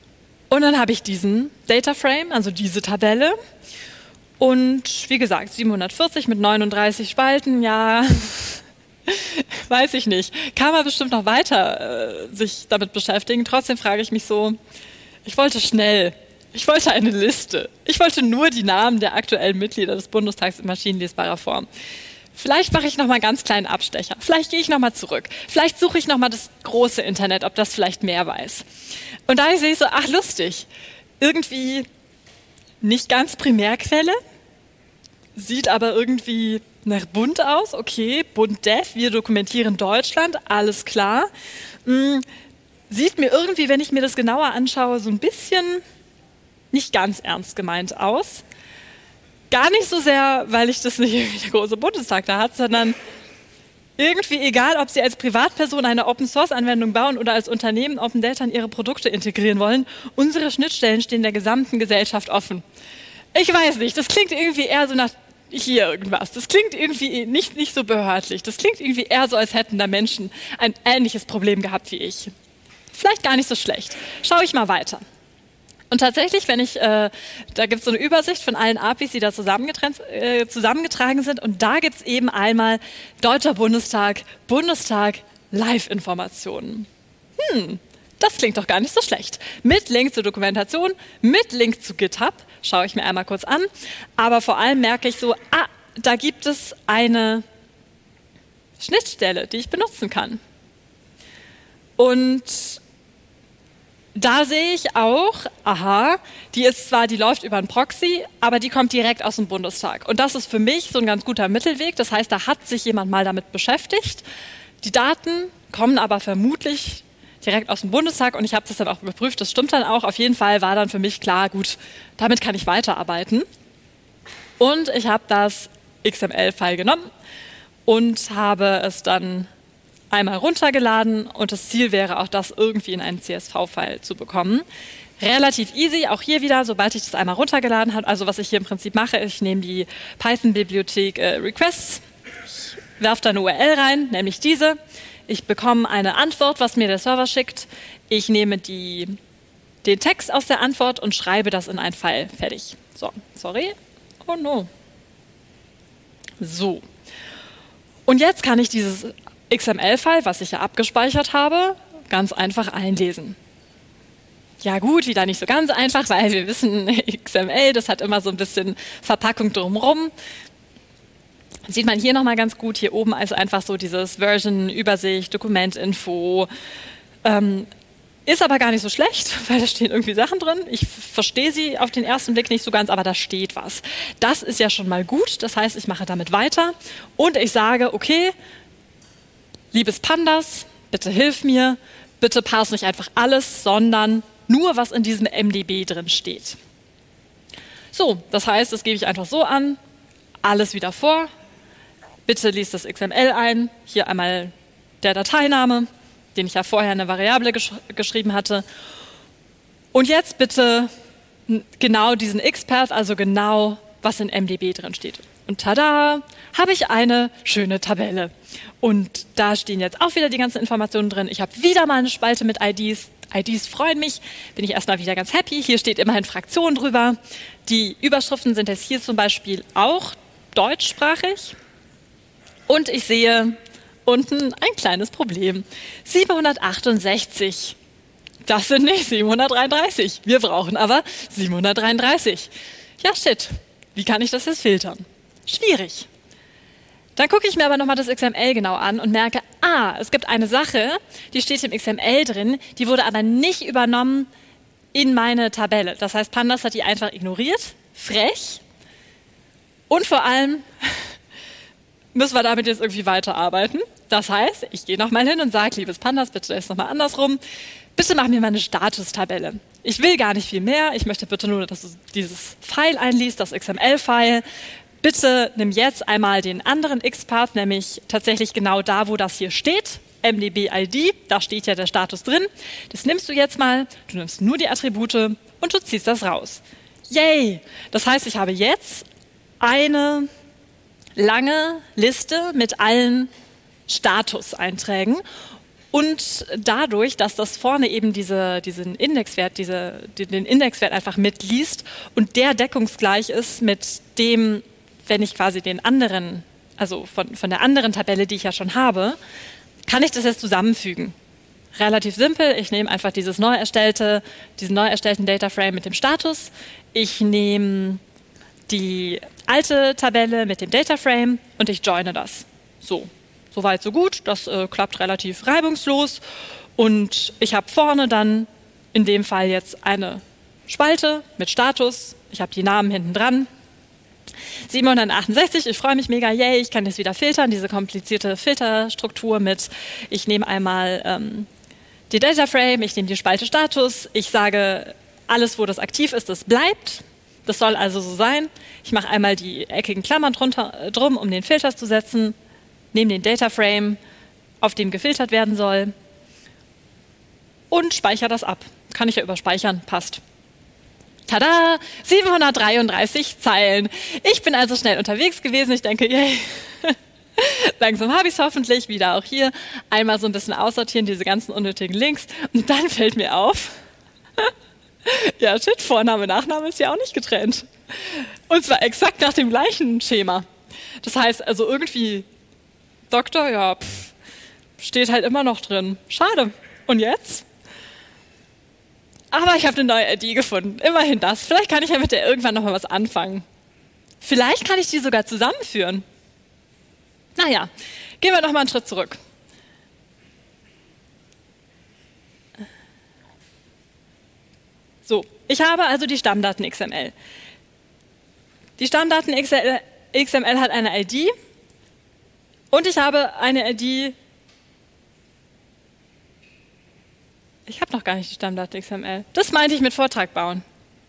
Und dann habe ich diesen Data Frame, also diese Tabelle. Und wie gesagt, siebenhundertvierzig mit neununddreißig Spalten, ja, weiß ich nicht. Kann man bestimmt noch weiter äh, sich damit beschäftigen. Trotzdem frage ich mich so, ich wollte schnell, ich wollte eine Liste. Ich wollte nur die Namen der aktuellen Mitglieder des Bundestags in maschinenlesbarer Form. Vielleicht mache ich noch mal einen ganz kleinen Abstecher. Vielleicht gehe ich noch mal zurück. Vielleicht suche ich noch mal das große Internet, ob das vielleicht mehr weiß. Und da sehe ich so, ach lustig, irgendwie nicht ganz Primärquelle, sieht aber irgendwie nach bunt aus. Okay, Bund-Dev, wir dokumentieren Deutschland, alles klar. Hm, sieht mir irgendwie, wenn ich mir das genauer anschaue, so ein bisschen nicht ganz ernst gemeint aus. Gar nicht so sehr, weil ich das nicht irgendwie der große Bundestag da hat, sondern irgendwie egal, ob Sie als Privatperson eine Open-Source-Anwendung bauen oder als Unternehmen Open Data in Ihre Produkte integrieren wollen, unsere Schnittstellen stehen der gesamten Gesellschaft offen. Ich weiß nicht, das klingt irgendwie eher so nach hier irgendwas. Das klingt irgendwie nicht, nicht so behördlich. Das klingt irgendwie eher so, als hätten da Menschen ein ähnliches Problem gehabt wie ich. Vielleicht gar nicht so schlecht. Schaue ich mal weiter. Und tatsächlich, wenn ich, äh, da gibt es so eine Übersicht von allen A P Is, die da äh, zusammengetragen sind. Und da gibt es eben einmal Deutscher Bundestag, Bundestag, Live-Informationen. Hm, das klingt doch gar nicht so schlecht. Mit Link zur Dokumentation, mit Link zu GitHub, schaue ich mir einmal kurz an. Aber vor allem merke ich so, ah, da gibt es eine Schnittstelle, die ich benutzen kann. Und da sehe ich auch, aha, die ist zwar, die läuft über einen Proxy, aber die kommt direkt aus dem Bundestag. Und das ist für mich so ein ganz guter Mittelweg. Das heißt, da hat sich jemand mal damit beschäftigt. Die Daten kommen aber vermutlich direkt aus dem Bundestag und ich habe das dann auch überprüft, das stimmt dann auch. Auf jeden Fall war dann für mich klar, gut, damit kann ich weiterarbeiten. Und ich habe das X M L-File genommen und habe es dann einmal runtergeladen und das Ziel wäre auch, das irgendwie in einen C S V-File zu bekommen. Relativ easy, auch hier wieder, sobald ich das einmal runtergeladen habe. Also was ich hier im Prinzip mache, ich nehme die Python-Bibliothek äh, Requests, ich werfe da eine U R L rein, nämlich diese. Ich bekomme eine Antwort, was mir der Server schickt. Ich nehme die, den Text aus der Antwort und schreibe das in ein File. Fertig. So, sorry. Oh no. So. Und jetzt kann ich dieses X M L-File, was ich ja abgespeichert habe, ganz einfach einlesen. Ja gut, wieder nicht so ganz einfach, weil wir wissen, X M L, das hat immer so ein bisschen Verpackung drumherum. Sieht man hier nochmal ganz gut, hier oben also einfach so dieses Version, Übersicht, Dokumentinfo. Ähm, ist aber gar nicht so schlecht, weil da stehen irgendwie Sachen drin. Ich verstehe sie auf den ersten Blick nicht so ganz, aber da steht was. Das ist ja schon mal gut, das heißt, ich mache damit weiter und ich sage, okay, liebes Pandas, bitte hilf mir, bitte parse nicht einfach alles, sondern nur, was in diesem M D B drin steht. So, das heißt, das gebe ich einfach so an, alles wieder vor. Bitte lies das X M L ein, hier einmal der Dateiname, den ich ja vorher in eine Variable gesch geschrieben hatte. Und jetzt bitte genau diesen X-Path, also genau, was in M D B drin steht. Und tada, habe ich eine schöne Tabelle. Und da stehen jetzt auch wieder die ganzen Informationen drin. Ich habe wieder mal eine Spalte mit I Ds. I Ds freuen mich, bin ich erstmal wieder ganz happy. Hier steht immerhin Fraktion drüber. Die Überschriften sind jetzt hier zum Beispiel auch deutschsprachig. Und ich sehe unten ein kleines Problem. siebenhundertachtundsechzig. Das sind nicht siebenhundertdreiunddreißig. Wir brauchen aber siebenhundertdreiunddreißig. Ja, shit. Wie kann ich das jetzt filtern? Schwierig. Dann gucke ich mir aber nochmal das X M L genau an und merke, ah, es gibt eine Sache, die steht im X M L drin, die wurde aber nicht übernommen in meine Tabelle. Das heißt, Pandas hat die einfach ignoriert, frech. Und vor allem müssen wir damit jetzt irgendwie weiterarbeiten. Das heißt, ich gehe nochmal hin und sage, liebes Pandas, bitte ist nochmal andersrum. Bitte mach mir mal eine Statustabelle. Ich will gar nicht viel mehr. Ich möchte bitte nur, dass du dieses File einliest, das X M L-File. Bitte nimm jetzt einmal den anderen X-Path, nämlich tatsächlich genau da, wo das hier steht. M D B I D, da steht ja der Status drin. Das nimmst du jetzt mal. Du nimmst nur die Attribute und du ziehst das raus. Yay! Das heißt, ich habe jetzt eine lange Liste mit allen Statuseinträgen Und dadurch, dass das vorne eben diese, diesen Indexwert, diese, den Indexwert einfach mitliest und der deckungsgleich ist mit dem, wenn ich quasi den anderen, also von, von der anderen Tabelle, die ich ja schon habe, kann ich das jetzt zusammenfügen. Relativ simpel, ich nehme einfach dieses neu erstellte, diesen neu erstellten Dataframe mit dem Status, ich nehme die alte Tabelle mit dem Dataframe und ich joine das. So, soweit so gut, das äh, klappt relativ reibungslos und ich habe vorne dann in dem Fall jetzt eine Spalte mit Status, ich habe die Namen hinten dran. siebenhundertachtundsechzig, ich freue mich mega, yay, ich kann jetzt wieder filtern, diese komplizierte Filterstruktur mit, ich nehme einmal ähm, die Dataframe, ich nehme die Spalte Status, ich sage, alles, wo das aktiv ist, das bleibt. Das soll also so sein. Ich mache einmal die eckigen Klammern drunter, drum, um den Filter zu setzen, nehme den Dataframe, auf dem gefiltert werden soll und speichere das ab. Kann ich ja überspeichern, passt. Tada, siebenhundertdreiunddreißig Zeilen. Ich bin also schnell unterwegs gewesen. Ich denke, yay, langsam habe ich es hoffentlich. Wieder auch hier einmal so ein bisschen aussortieren, diese ganzen unnötigen Links. Und dann fällt mir auf, ja shit, Vorname, Nachname ist ja auch nicht getrennt. Und zwar exakt nach dem gleichen Schema. Das heißt also irgendwie, Doktor, ja, pff, steht halt immer noch drin. Schade. Und jetzt? Aber ich habe eine neue I D gefunden. Immerhin das. Vielleicht kann ich ja mit der irgendwann noch mal was anfangen. Vielleicht kann ich die sogar zusammenführen. Naja, gehen wir noch mal einen Schritt zurück. So, ich habe also die Stammdaten X M L. Die Stammdaten X M L hat eine I D und ich habe eine I D. Ich habe noch gar nicht die Stammdaten X M L. Das meinte ich mit Vortrag bauen.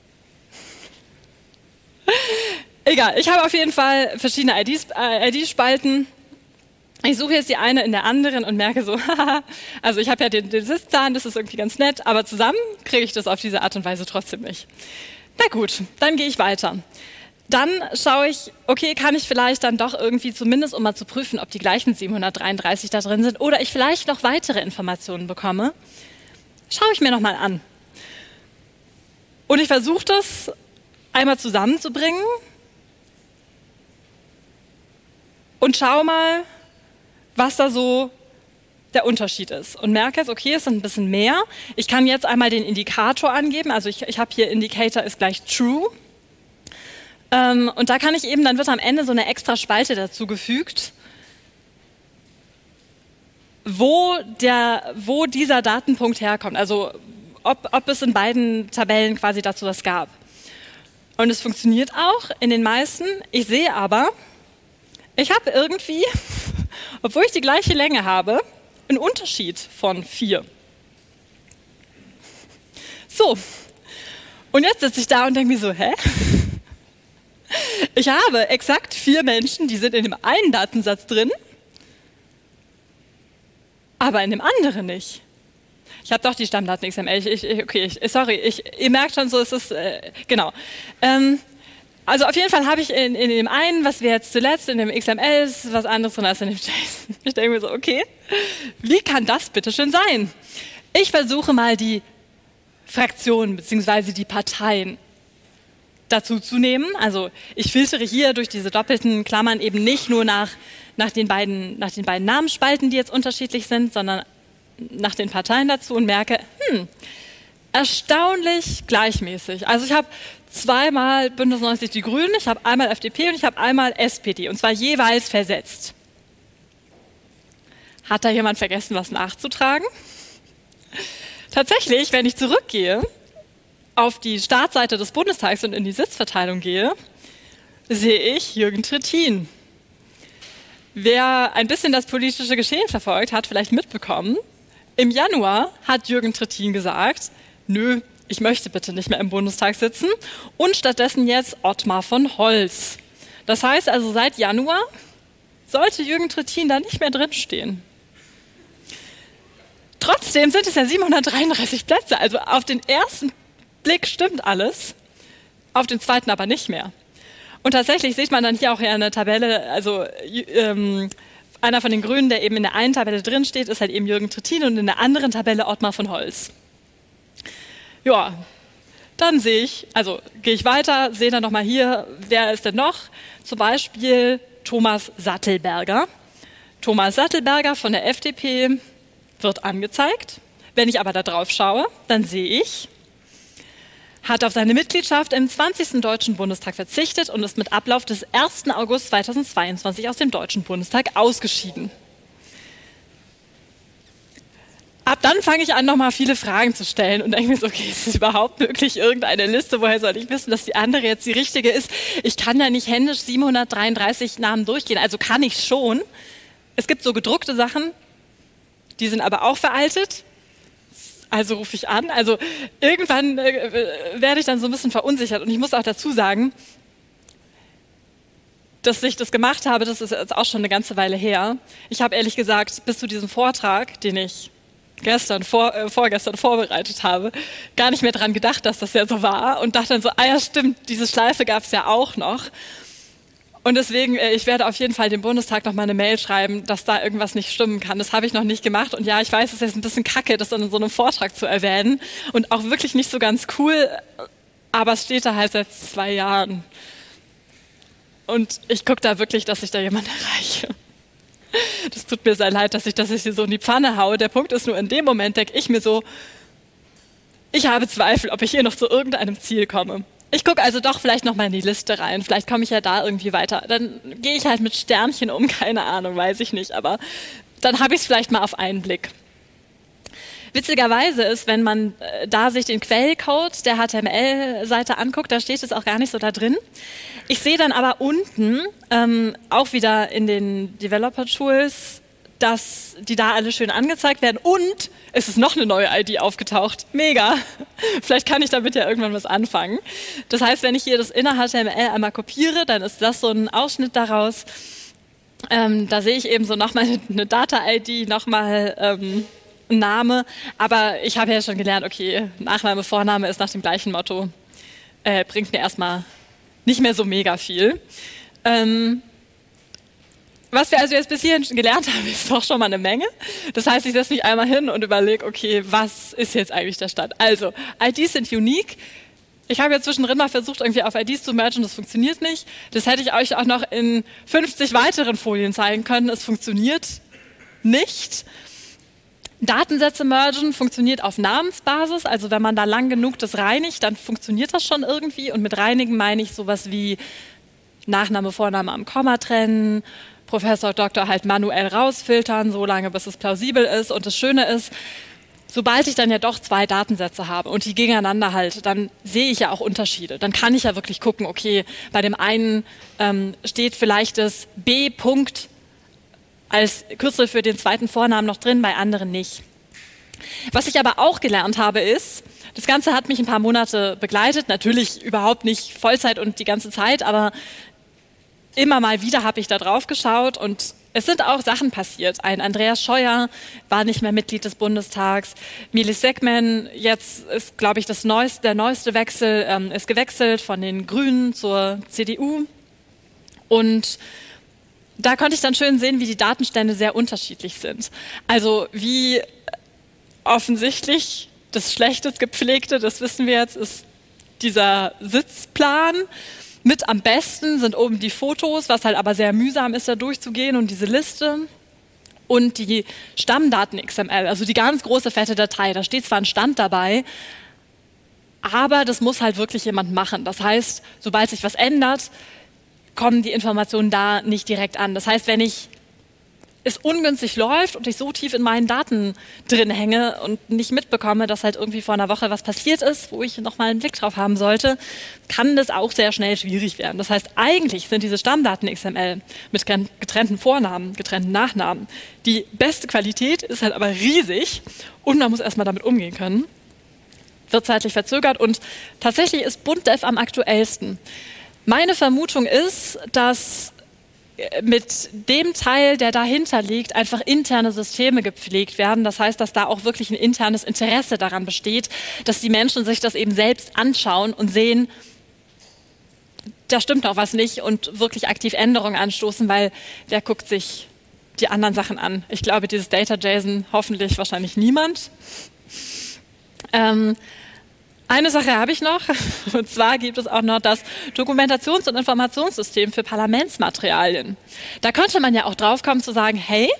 Egal, ich habe auf jeden Fall verschiedene I D-Spalten. Ich suche jetzt die eine in der anderen und merke so, haha, also ich habe ja den, den Sys-Plan, das ist irgendwie ganz nett, aber zusammen kriege ich das auf diese Art und Weise trotzdem nicht. Na gut, dann gehe ich weiter. Dann schaue ich, okay, kann ich vielleicht dann doch irgendwie zumindest, um mal zu prüfen, ob die gleichen siebenhundertdreiunddreißig da drin sind oder ich vielleicht noch weitere Informationen bekomme, schaue ich mir nochmal an. Und ich versuche das einmal zusammenzubringen und schaue mal, was da so der Unterschied ist. Und merke jetzt, okay, es sind ein bisschen mehr. Ich kann jetzt einmal den Indikator angeben. Also ich, ich habe hier Indicator ist gleich True. Ähm, und da kann ich eben, dann wird am Ende so eine extra Spalte dazugefügt, wo, der, wo dieser Datenpunkt herkommt. Also ob, ob es in beiden Tabellen quasi dazu was gab. Und es funktioniert auch in den meisten. Ich sehe aber, ich habe irgendwie, obwohl ich die gleiche Länge habe, einen Unterschied von vier. So, und jetzt sitze ich da und denke mir so, hä? Ich habe exakt vier Menschen, die sind in dem einen Datensatz drin, aber in dem anderen nicht. Ich habe doch die Stammdaten X M L. Ich, ich, okay, ich, sorry, ich, ihr merkt schon so, es ist, äh, genau. Ähm, Also auf jeden Fall habe ich in, in dem einen, was wir jetzt zuletzt in dem X M L, ist was anderes drin als in dem JSON. Ich denke mir so, okay, wie kann das bitte schön sein? Ich versuche mal die Fraktionen bzw. die Parteien dazu zu nehmen. Also ich filtere hier durch diese doppelten Klammern eben nicht nur nach, nach, den beiden, nach den beiden Namensspalten, die jetzt unterschiedlich sind, sondern nach den Parteien dazu und merke, hm, erstaunlich gleichmäßig. Also ich habe zweimal Bündnis neunzig Die Grünen, ich habe einmal F D P und ich habe einmal S P D und zwar jeweils versetzt. Hat da jemand vergessen, was nachzutragen? Tatsächlich, wenn ich zurückgehe, auf die Startseite des Bundestags und in die Sitzverteilung gehe, sehe ich Jürgen Trittin. Wer ein bisschen das politische Geschehen verfolgt, hat vielleicht mitbekommen, im Januar hat Jürgen Trittin gesagt, nö, ich möchte bitte nicht mehr im Bundestag sitzen und stattdessen jetzt Ottmar von Holz. Das heißt also, seit Januar sollte Jürgen Trittin da nicht mehr drinstehen. Trotzdem sind es ja siebenhundertdreiunddreißig Plätze, also auf den ersten Blick stimmt alles, auf den zweiten aber nicht mehr. Und tatsächlich sieht man dann hier auch ja eine Tabelle, also ähm, einer von den Grünen, der eben in der einen Tabelle drin steht, ist halt eben Jürgen Trittin und in der anderen Tabelle Ottmar von Holz. Ja, dann sehe ich, also gehe ich weiter, sehe dann nochmal hier, wer ist denn noch? Zum Beispiel Thomas Sattelberger. Thomas Sattelberger von der F D P wird angezeigt. Wenn ich aber da drauf schaue, dann sehe ich, hat auf seine Mitgliedschaft im zwanzigsten Deutschen Bundestag verzichtet und ist mit Ablauf des ersten August zweitausendzweiundzwanzig aus dem Deutschen Bundestag ausgeschieden. Ab dann fange ich an, nochmal viele Fragen zu stellen und denke mir so, okay, ist es überhaupt möglich, irgendeine Liste, woher soll ich wissen, dass die andere jetzt die richtige ist? Ich kann ja nicht händisch siebenhundertdreiunddreißig Namen durchgehen, also kann ich schon. Es gibt so gedruckte Sachen, die sind aber auch veraltet. Also rufe ich an. Also irgendwann äh, werde ich dann so ein bisschen verunsichert. Und ich muss auch dazu sagen, dass ich das gemacht habe, das ist jetzt auch schon eine ganze Weile her. Ich habe ehrlich gesagt bis zu diesem Vortrag, den ich gestern, vor, äh, vorgestern vorbereitet habe, gar nicht mehr dran gedacht, dass das ja so war. Und dachte dann so, ah ja stimmt, diese Schleife gab es ja auch noch. Und deswegen, ich werde auf jeden Fall dem Bundestag noch mal eine Mail schreiben, dass da irgendwas nicht stimmen kann. Das habe ich noch nicht gemacht. Und ja, ich weiß, es ist ein bisschen kacke, das dann in so einem Vortrag zu erwähnen. Und auch wirklich nicht so ganz cool. Aber es steht da halt seit zwei Jahren. Und ich gucke da wirklich, dass ich da jemanden erreiche. Das tut mir sehr leid, dass ich das hier so in die Pfanne haue. Der Punkt ist nur, in dem Moment denke ich mir so, ich habe Zweifel, ob ich hier noch zu irgendeinem Ziel komme. Ich gucke also doch vielleicht noch mal in die Liste rein. Vielleicht komme ich ja da irgendwie weiter. Dann gehe ich halt mit Sternchen um, keine Ahnung, weiß ich nicht. Aber dann habe ich es vielleicht mal auf einen Blick. Witzigerweise ist, wenn man äh, da sich den Quellcode der H T M L-Seite anguckt, da steht es auch gar nicht so da drin. Ich sehe dann aber unten, ähm, auch wieder in den Developer-Tools, dass die da alle schön angezeigt werden und es ist noch eine neue I D aufgetaucht. Mega! Vielleicht kann ich damit ja irgendwann was anfangen. Das heißt, wenn ich hier das inner H T M L einmal kopiere, dann ist das so ein Ausschnitt daraus. Ähm, da sehe ich eben so nochmal eine Data-I D, nochmal ähm, ein Name. Aber ich habe ja schon gelernt, okay, Nachname, Vorname ist nach dem gleichen Motto. Äh, bringt mir erstmal nicht mehr so mega viel. Ähm, Was wir also jetzt bis hierhin gelernt haben, ist doch schon mal eine Menge. Das heißt, ich setze mich einmal hin und überlege, okay, was ist jetzt eigentlich der Stand? Also, I Ds sind unique. Ich habe ja zwischendrin mal versucht, irgendwie auf I Ds zu mergen, das funktioniert nicht. Das hätte ich euch auch noch in fünfzig weiteren Folien zeigen können. Es funktioniert nicht. Datensätze mergen funktioniert auf Namensbasis. Also wenn man da lang genug das reinigt, dann funktioniert das schon irgendwie. Und mit reinigen meine ich sowas wie Nachname, Vorname am Komma trennen, Professor, Doktor halt manuell rausfiltern, so lange bis es plausibel ist. Und das Schöne ist, sobald ich dann ja doch zwei Datensätze habe und die gegeneinander halt, dann sehe ich ja auch Unterschiede. Dann kann ich ja wirklich gucken, okay, bei dem einen ähm, steht vielleicht das B. Punkt als Kürzel für den zweiten Vornamen noch drin, bei anderen nicht. Was ich aber auch gelernt habe ist, das Ganze hat mich ein paar Monate begleitet, natürlich überhaupt nicht Vollzeit und die ganze Zeit, aber immer mal wieder habe ich da drauf geschaut und es sind auch Sachen passiert. Ein Andreas Scheuer war nicht mehr Mitglied des Bundestags. Meelis Sekmen, jetzt ist, glaube ich, das neueste, der neueste Wechsel, ähm, ist gewechselt von den Grünen zur C D U. Und da konnte ich dann schön sehen, wie die Datenstände sehr unterschiedlich sind. Also wie offensichtlich das Schlechtes gepflegte, das wissen wir jetzt, ist dieser Sitzplan. Mit am besten sind oben die Fotos, was halt aber sehr mühsam ist, da durchzugehen und diese Liste. Und die Stammdaten X M L, also die ganz große, fette Datei. Da steht zwar ein Stand dabei, aber das muss halt wirklich jemand machen. Das heißt, sobald sich was ändert, kommen die Informationen da nicht direkt an. Das heißt, wenn ich es ungünstig läuft und ich so tief in meinen Daten drin hänge und nicht mitbekomme, dass halt irgendwie vor einer Woche was passiert ist, wo ich nochmal einen Blick drauf haben sollte, kann das auch sehr schnell schwierig werden. Das heißt, eigentlich sind diese Stammdaten X M L mit getrennten Vornamen, getrennten Nachnamen die beste Qualität, ist halt aber riesig und man muss erstmal damit umgehen können. Wird zeitlich verzögert und tatsächlich ist BundDev am aktuellsten. Meine Vermutung ist, dass mit dem Teil, der dahinter liegt, einfach interne Systeme gepflegt werden. Das heißt, dass da auch wirklich ein internes Interesse daran besteht, dass die Menschen sich das eben selbst anschauen und sehen, da stimmt doch was nicht und wirklich aktiv Änderungen anstoßen, weil wer guckt sich die anderen Sachen an. Ich glaube, dieses Data.json hoffentlich wahrscheinlich niemand. Ähm, Eine Sache habe ich noch, und zwar gibt es auch noch das Dokumentations- und Informationssystem für Parlamentsmaterialien. Da könnte man ja auch drauf kommen zu sagen, hey,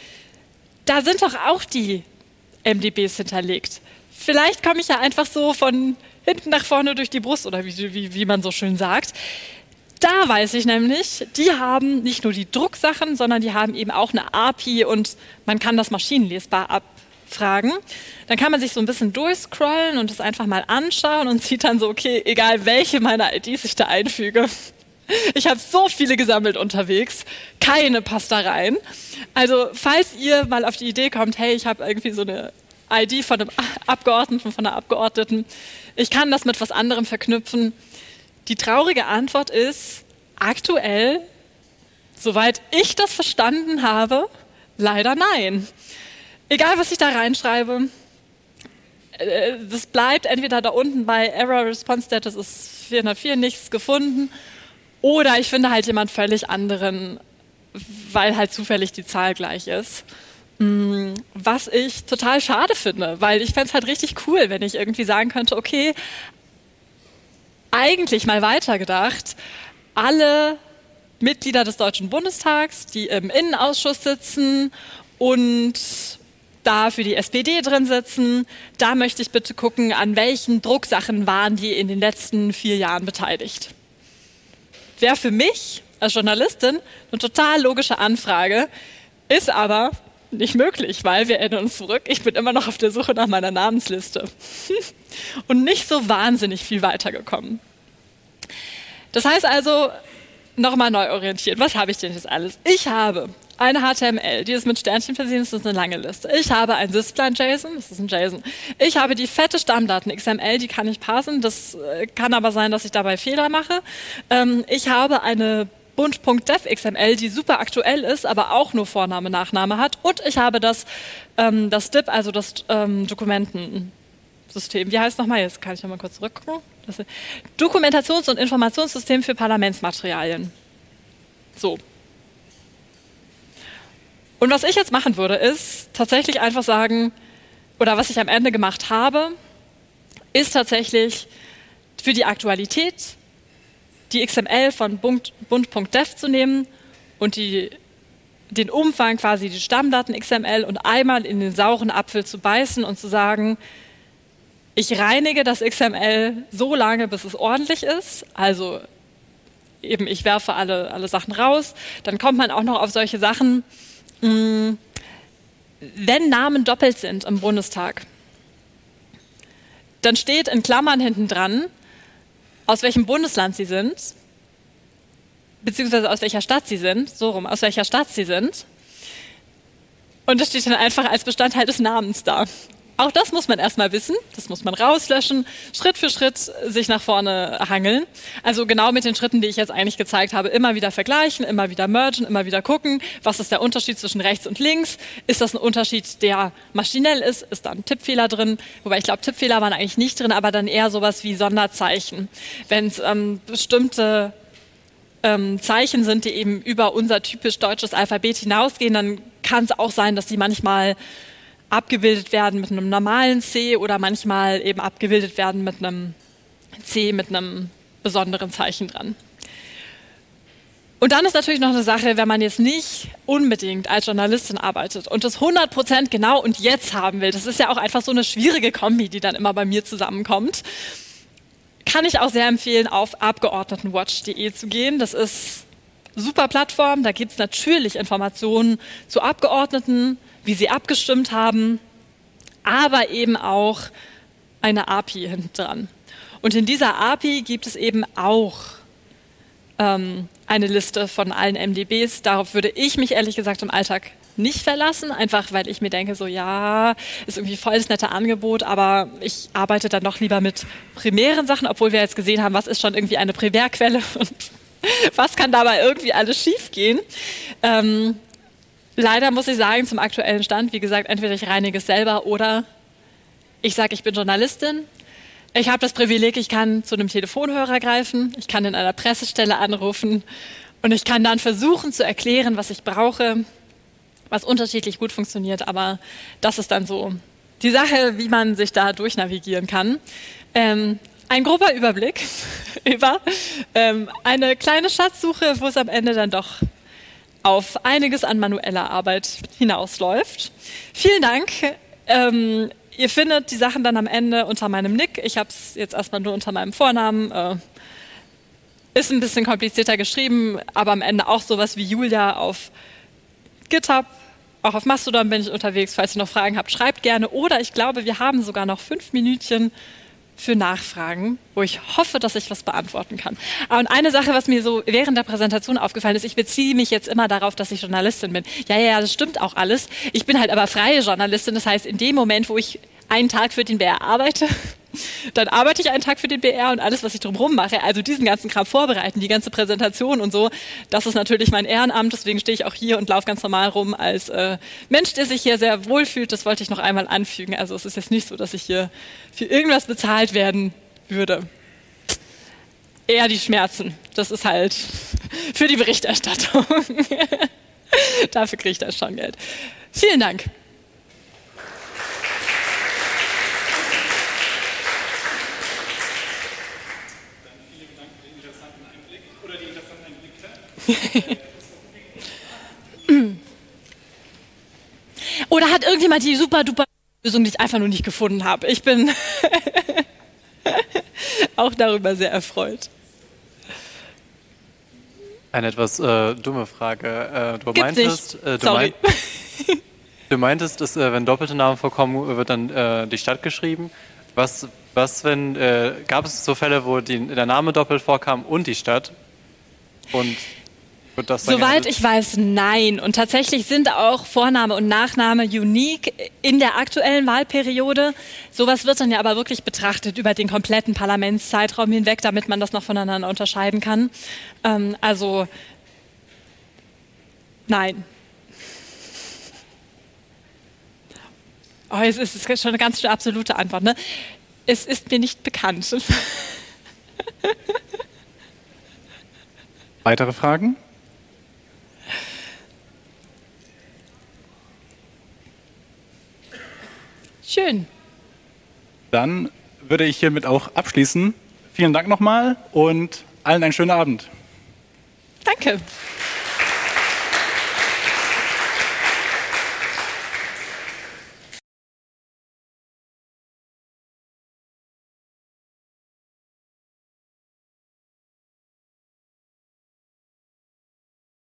da sind doch auch die M D Bs hinterlegt. Vielleicht komme ich ja einfach so von hinten nach vorne durch die Brust, oder wie, wie, wie man so schön sagt. Da weiß ich nämlich, die haben nicht nur die Drucksachen, sondern die haben eben auch eine A P I und man kann das maschinenlesbar abfragen. Dann kann man sich so ein bisschen durchscrollen und es einfach mal anschauen und sieht dann so, okay, egal welche meiner I Ds ich da einfüge. Ich habe so viele gesammelt unterwegs, keine passt da rein. Also falls ihr mal auf die Idee kommt, hey, ich habe irgendwie so eine I D von einem Abgeordneten, von einer Abgeordneten, ich kann das mit was anderem verknüpfen. Die traurige Antwort ist, aktuell, soweit ich das verstanden habe, leider nein. Egal, was ich da reinschreibe, das bleibt entweder da unten bei Error Response Status ist vierhundertvier nichts gefunden oder ich finde halt jemand völlig anderen, weil halt zufällig die Zahl gleich ist. Was ich total schade finde, weil ich fände es halt richtig cool, wenn ich irgendwie sagen könnte, okay, eigentlich mal weitergedacht, alle Mitglieder des Deutschen Bundestags, die im Innenausschuss sitzen und da für die S P D drin sitzen, da möchte ich bitte gucken, an welchen Drucksachen waren die in den letzten vier Jahren beteiligt. Wäre für mich als Journalistin eine total logische Anfrage, ist aber nicht möglich, weil wir erinnern uns zurück, ich bin immer noch auf der Suche nach meiner Namensliste und nicht so wahnsinnig viel weitergekommen. Das heißt also, nochmal neu orientiert, was habe ich denn jetzt alles? Ich habe eine H T M L, die ist mit Sternchen versehen, das ist eine lange Liste. Ich habe ein Sysplan-JSON, das ist ein JSON. Ich habe die fette Stammdaten X M L, die kann ich parsen, das kann aber sein, dass ich dabei Fehler mache. Ich habe eine Bund.dev X M L, die super aktuell ist, aber auch nur Vorname, Nachname hat. Und ich habe das, ähm, das D I P, also das ähm, Dokumentensystem. Wie heißt es nochmal? Jetzt kann ich nochmal kurz zurückgucken. Das Dokumentations- und Informationssystem für Parlamentsmaterialien. So. Und was ich jetzt machen würde, ist tatsächlich einfach sagen, oder was ich am Ende gemacht habe, ist tatsächlich für die Aktualität die X M L von Bund.dev zu nehmen und die, den Umfang, quasi die Stammdaten X M L und einmal in den sauren Apfel zu beißen und zu sagen, ich reinige das X M L so lange, bis es ordentlich ist, also eben ich werfe alle, alle Sachen raus, dann kommt man auch noch auf solche Sachen, mh, wenn Namen doppelt sind im Bundestag, dann steht in Klammern hinten dran, aus welchem Bundesland sie sind, beziehungsweise aus welcher Stadt sie sind, so rum, aus welcher Stadt sie sind. Und das steht dann einfach als Bestandteil des Namens da. Auch das muss man erstmal wissen, das muss man rauslöschen, Schritt für Schritt sich nach vorne hangeln. Also genau mit den Schritten, die ich jetzt eigentlich gezeigt habe, immer wieder vergleichen, immer wieder mergen, immer wieder gucken, was ist der Unterschied zwischen rechts und links? Ist das ein Unterschied, der maschinell ist? Ist da ein Tippfehler drin? Wobei ich glaube, Tippfehler waren eigentlich nicht drin, aber dann eher sowas wie Sonderzeichen. Wenn es ähm, bestimmte ähm, Zeichen sind, die eben über unser typisch deutsches Alphabet hinausgehen, dann kann es auch sein, dass die manchmal abgebildet werden mit einem normalen C oder manchmal eben abgebildet werden mit einem C mit einem besonderen Zeichen dran. Und dann ist natürlich noch eine Sache, wenn man jetzt nicht unbedingt als Journalistin arbeitet und das hundert Prozent genau und jetzt haben will, das ist ja auch einfach so eine schwierige Kombi, die dann immer bei mir zusammenkommt, kann ich auch sehr empfehlen, auf abgeordnetenwatch punkt de zu gehen. Das ist eine super Plattform, da gibt es natürlich Informationen zu Abgeordneten, wie sie abgestimmt haben, aber eben auch eine A P I hinten dran. Und in dieser A P I gibt es eben auch ähm, eine Liste von allen M D Bs. Darauf würde ich mich ehrlich gesagt im Alltag nicht verlassen, einfach weil ich mir denke, so ja, ist irgendwie voll das nette Angebot, aber ich arbeite dann doch lieber mit primären Sachen, obwohl wir jetzt gesehen haben, was ist schon irgendwie eine Primärquelle und was kann dabei irgendwie alles schiefgehen. Ähm, Leider muss ich sagen, zum aktuellen Stand, wie gesagt, entweder ich reinige es selber oder ich sage, ich bin Journalistin. Ich habe das Privileg, ich kann zu einem Telefonhörer greifen, ich kann in einer Pressestelle anrufen und ich kann dann versuchen zu erklären, was ich brauche. was unterschiedlich gut funktioniert, aber das ist dann so die Sache, wie man sich da durchnavigieren kann. Ähm, ein grober Überblick über ähm, eine kleine Schatzsuche, wo es am Ende dann doch auf einiges an manueller Arbeit hinausläuft. Vielen Dank. Ähm, ihr findet die Sachen dann am Ende unter meinem Nick. Ich habe es jetzt erstmal nur unter meinem Vornamen. Äh, ist ein bisschen komplizierter geschrieben, aber am Ende auch sowas wie Julia auf GitHub. Auch auf Mastodon bin ich unterwegs. Falls ihr noch Fragen habt, schreibt gerne. Oder ich glaube, wir haben sogar noch fünf Minütchen für Nachfragen, wo ich hoffe, dass ich was beantworten kann. Und eine Sache, was mir so während der Präsentation aufgefallen ist, ich beziehe mich jetzt immer darauf, dass ich Journalistin bin. Ja, ja, das stimmt auch alles. Ich bin halt aber freie Journalistin. Das heißt, in dem Moment, wo ich einen Tag für den B R arbeite, dann arbeite ich einen Tag für den B R und alles, was ich drumherum mache, also diesen ganzen Kram vorbereiten, die ganze Präsentation und so, das ist natürlich mein Ehrenamt, deswegen stehe ich auch hier und laufe ganz normal rum als äh, Mensch, der sich hier sehr wohl fühlt, das wollte ich noch einmal anfügen. Also es ist jetzt nicht so, dass ich hier für irgendwas bezahlt werden würde. Eher die Schmerzen, das ist halt für die Berichterstattung. Dafür kriege ich dann schon Geld. Vielen Dank. Oder hat irgendjemand die super duper Lösung, die ich einfach nur nicht gefunden habe? Ich bin auch darüber sehr erfreut. Eine etwas äh, dumme Frage. Äh, du Gibt's meintest, nicht. äh, du, Sorry. mein, du meintest, dass äh, wenn doppelte Namen vorkommen, wird dann äh, die Stadt geschrieben. Was, was wenn äh, gab es so Fälle, wo die, der Name doppelt vorkam und die Stadt? Und wird das dann Soweit gehandelt? ich weiß, nein. Und tatsächlich sind auch Vorname und Nachname unique in der aktuellen Wahlperiode. Sowas wird dann ja aber wirklich betrachtet über den kompletten Parlamentszeitraum hinweg, damit man das noch voneinander unterscheiden kann. Ähm, also nein. Oh, es ist schon eine ganz schön absolute Antwort, ne? Es ist mir nicht bekannt. Weitere Fragen? Schön. Dann würde ich hiermit auch abschließen. Vielen Dank nochmal und allen einen schönen Abend. Danke.